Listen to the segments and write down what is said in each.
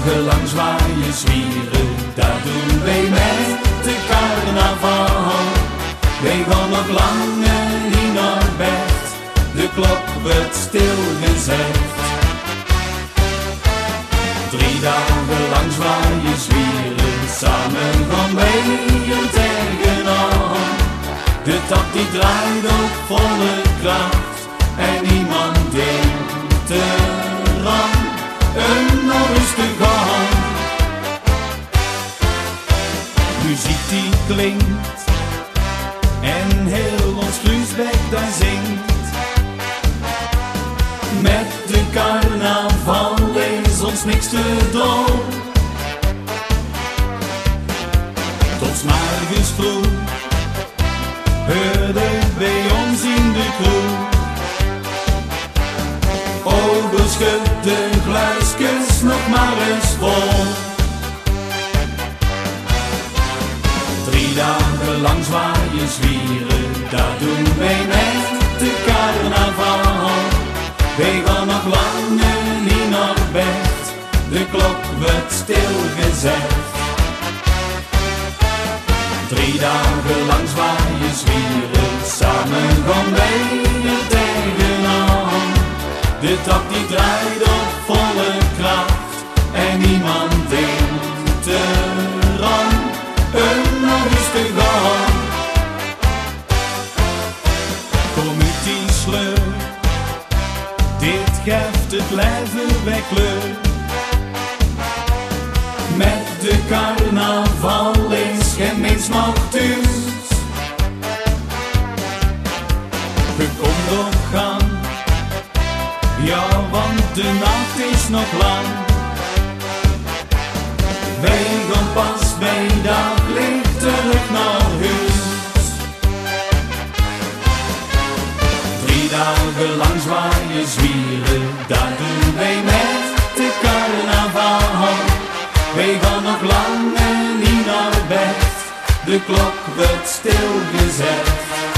dagen zwaaien, zwieren, dat doen wij met de carnaval. Wij gaan nog langer niet naar bed, de klok wordt stilgezet. 3 dagen zwaaien, zwieren, samen gaan wij er tegenaan. De tap die draait op volle kracht en niemand denkt eraan nog eens te gaan. Muziek die klinkt en heel ons Gruisbeek daar zingt. Met de carnaval is ons niks te doen. Tot 's morgens vroeg hoorde bij ons in de kroeg. Ogen schudden, glaasjes nog maar eens vol. 3 dagen zwaaien, zwieren, dat doen wij met de carnaval. Wij gaan nog langer niet naar bed, de klok wordt stilgezet. 3 dagen zwaaien, zwieren, samen gaan wij er tegenaan. De tap die draait op volle kracht en niemand denkt eraan nog eens te gaan. Kom uit die sleur, dit geeft het leven weer kleur. Met de carnaval is geen mens nog thuis. We komen op gang, ja, want de nacht is nog lang. Wij gaan pas bij daglicht terug naar huis. 3 dagen zwaaien, zwieren, dat doen wij met de carnaval. Wij gaan nog langer niet naar bed, de klok wordt stilgezet.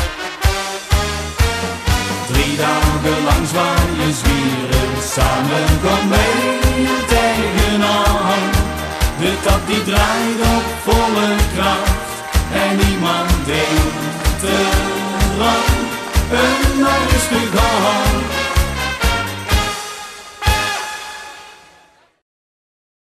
3 dagen zwaaien, zwieren, samen gaan wij er tegenaan. De tap die draait op volle kracht en niemand denkt eraan nog eens te gaan.